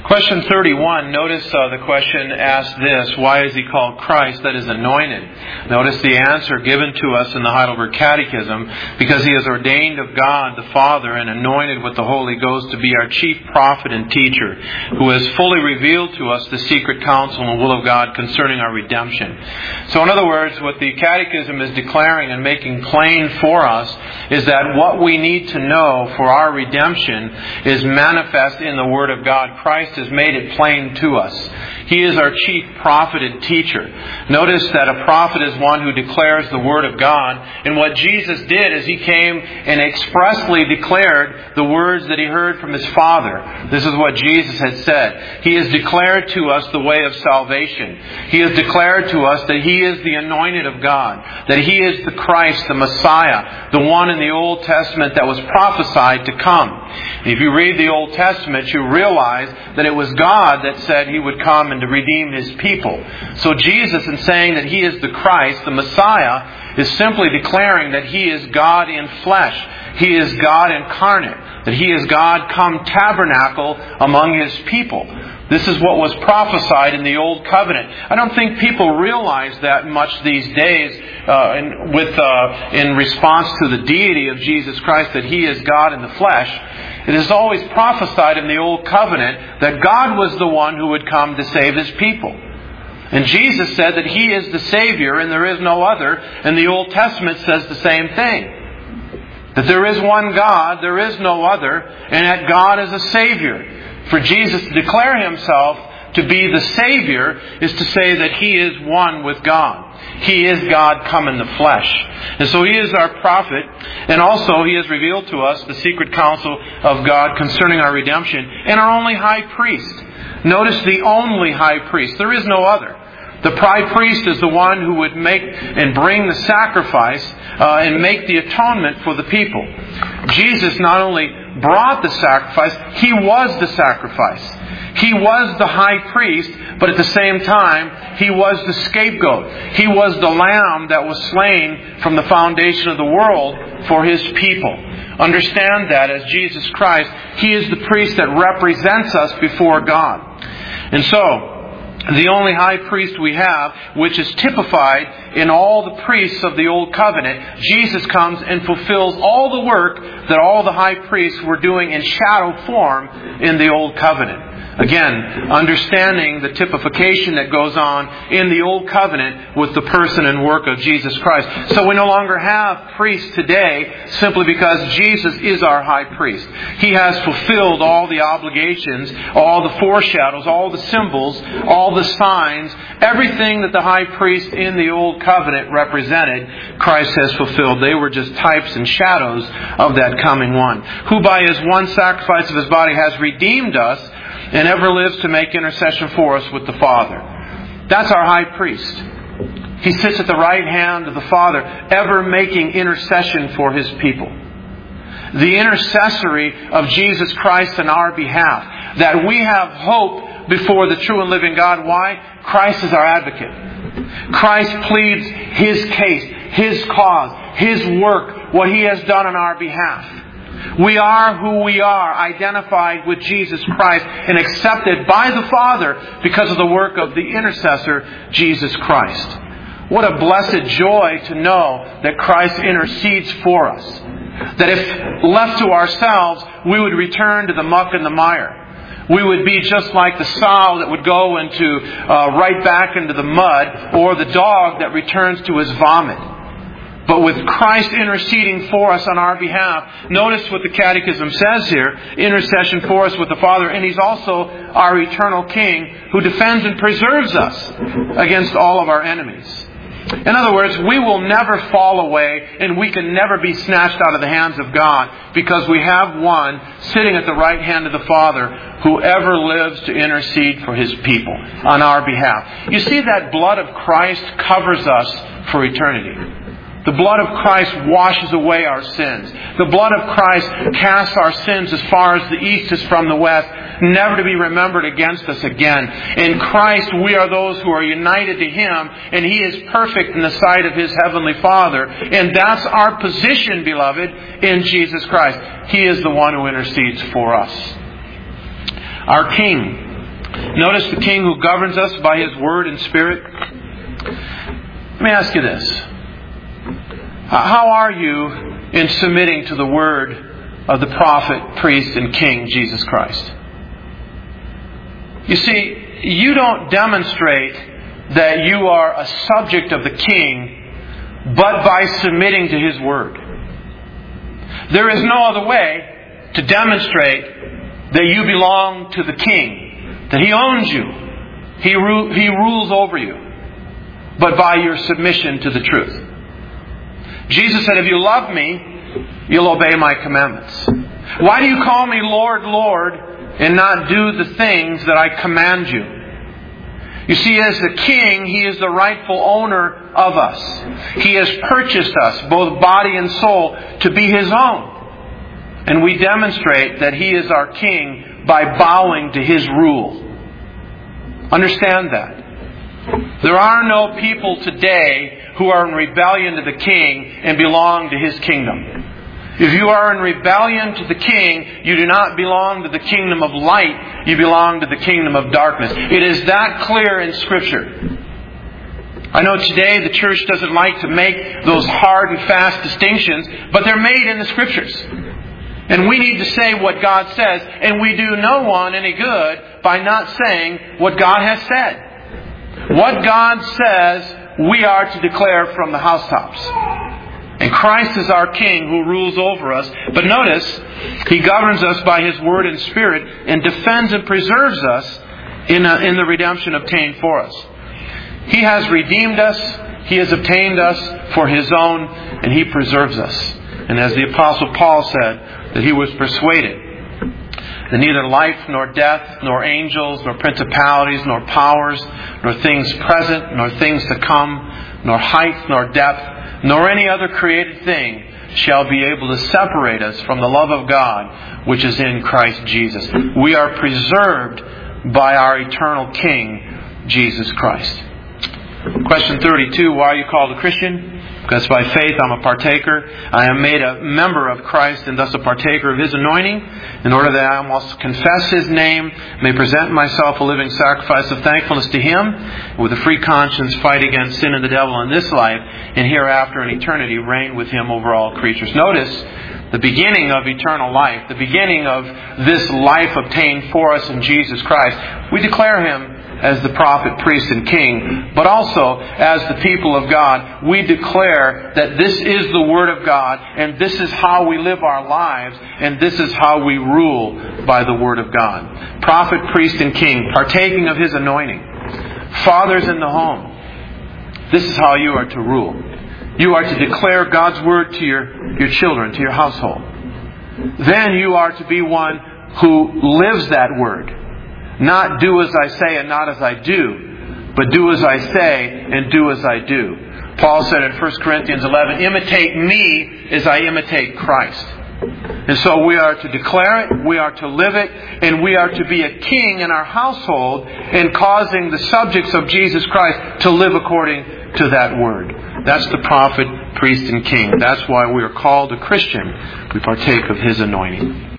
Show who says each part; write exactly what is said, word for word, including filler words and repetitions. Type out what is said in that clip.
Speaker 1: Question thirty-one, notice uh, the question asked this: why is he called Christ, that is anointed? Notice the answer given to us in the Heidelberg Catechism: because he is ordained of God the Father and anointed with the Holy Ghost to be our chief prophet and teacher, who has fully revealed to us the secret counsel and will of God concerning our redemption. So in other words, what the Catechism is declaring and making plain for us is that what we need to know for our redemption is manifest in the Word of God. Christ has made it plain to us. He is our chief prophet and teacher. Notice that a prophet is one who declares the Word of God. And what Jesus did is He came and expressly declared the words that He heard from His Father. This is what Jesus had said. He has declared to us the way of salvation. He has declared to us that He is the anointed of God, that He is the Christ, the Messiah, the one in the Old Testament that was prophesied to come. If you read the Old Testament, you realize that it was God that said He would come and to redeem His people. So Jesus, in saying that He is the Christ, the Messiah, is simply declaring that He is God in flesh. He is God incarnate. That He is God come tabernacle among His people. This is what was prophesied in the Old Covenant. I don't think people realize that much these days uh, in, with, uh, in response to the deity of Jesus Christ, that He is God in the flesh. It is always prophesied in the Old Covenant that God was the one who would come to save His people. And Jesus said that He is the Savior and there is no other. And the Old Testament says the same thing. That there is one God, there is no other, and that God is a Savior. For Jesus to declare Himself to be the Savior is to say that He is one with God. He is God come in the flesh. And so He is our prophet, and also He has revealed to us the secret counsel of God concerning our redemption, and our only high priest. Notice the only high priest. There is no other. The high priest is the one who would make and bring the sacrifice uh, and make the atonement for the people. Jesus not only brought the sacrifice, He was the sacrifice. He was the high priest, but at the same time, He was the scapegoat. He was the lamb that was slain from the foundation of the world for His people. Understand that as Jesus Christ, He is the priest that represents us before God. And so, the only high priest we have, which is typified in all the priests of the Old Covenant, Jesus comes and fulfills all the work that all the high priests were doing in shadow form in the Old Covenant. Again, understanding the typification that goes on in the Old Covenant with the person and work of Jesus Christ. So we no longer have priests today simply because Jesus is our high priest. He has fulfilled all the obligations, all the foreshadows, all the symbols, all the signs, everything that the high priest in the Old Covenant represented, Christ has fulfilled. They were just types and shadows of that coming one, who by His one sacrifice of His body has redeemed us and ever lives to make intercession for us with the Father. That's our high priest. He sits at the right hand of the Father, ever making intercession for His people. The intercessory of Jesus Christ in our behalf. That we have hope before the true and living God. Why? Christ is our advocate. Christ pleads His case, His cause, His work, what He has done on our behalf. We are who we are, identified with Jesus Christ and accepted by the Father because of the work of the intercessor, Jesus Christ. What a blessed joy to know that Christ intercedes for us. That if left to ourselves, we would return to the muck and the mire. We would be just like the sow that would go into uh, right back into the mud, or the dog that returns to his vomit. But with Christ interceding for us on our behalf, notice what the Catechism says here, intercession for us with the Father, and He's also our eternal King who defends and preserves us against all of our enemies. In other words, we will never fall away and we can never be snatched out of the hands of God because we have one sitting at the right hand of the Father who ever lives to intercede for His people on our behalf. You see, that blood of Christ covers us for eternity. The blood of Christ washes away our sins. The blood of Christ casts our sins as far as the east is from the west, never to be remembered against us again. In Christ, we are those who are united to Him, and He is perfect in the sight of His Heavenly Father. And that's our position, beloved, in Jesus Christ. He is the one who intercedes for us. Our King Notice the King who governs us by His Word and Spirit. Let me ask you this. How are you in submitting to the Word of the prophet, priest, and King, Jesus Christ? You see, you don't demonstrate that you are a subject of the King, but by submitting to His Word. There is no other way to demonstrate that you belong to the King, that He owns you, He, ru- he rules over you, but by your submission to the truth. Jesus said, if you love me, you'll obey my commandments. Why do you call me Lord, Lord, and not do the things that I command you? You see, as the King, He is the rightful owner of us. He has purchased us, both body and soul, to be His own. And we demonstrate that He is our King by bowing to His rule. Understand that. There are no people today who are in rebellion to the King and belong to His kingdom. If you are in rebellion to the King, you do not belong to the kingdom of light, you belong to the kingdom of darkness. It is that clear in Scripture. I know today the church doesn't like to make those hard and fast distinctions, but they're made in the Scriptures. And we need to say what God says, and we do no one any good by not saying what God has said. What God says, we are to declare from the housetops. And Christ is our King who rules over us. But notice, He governs us by His Word and Spirit and defends and preserves us in, a, in the redemption obtained for us. He has redeemed us. He has obtained us for His own, and He preserves us. And as the Apostle Paul said, that he was persuaded that neither life, nor death, nor angels, nor principalities, nor powers, nor things present, nor things to come, nor height, nor depth, nor any other created thing shall be able to separate us from the love of God which is in Christ Jesus. We are preserved by our eternal King, Jesus Christ. Question thirty-two, why are you called a Christian? Because by faith I'm a partaker. I am made a member of Christ and thus a partaker of His anointing, in order that I must confess His name, may present myself a living sacrifice of thankfulness to Him, with a free conscience fight against sin and the devil in this life, and hereafter in eternity reign with Him over all creatures. Notice the beginning of eternal life, the beginning of this life obtained for us in Jesus Christ. We declare Him as the prophet, priest, and king, but also as the people of God, we declare that this is the Word of God, and this is how we live our lives, and this is how we rule by the Word of God. Prophet, priest, and king, partaking of His anointing. Fathers in the home. This is how you are to rule. You are to declare God's Word to your, your children, to your household. Then you are to be one who lives that Word. Not do as I say and not as I do, but do as I say and do as I do. Paul said in First Corinthians eleven, imitate me as I imitate Christ. And so we are to declare it, we are to live it, and we are to be a king in our household in causing the subjects of Jesus Christ to live according to that Word. That's the prophet, priest, and king. That's why we are called a Christian. We partake of His anointing.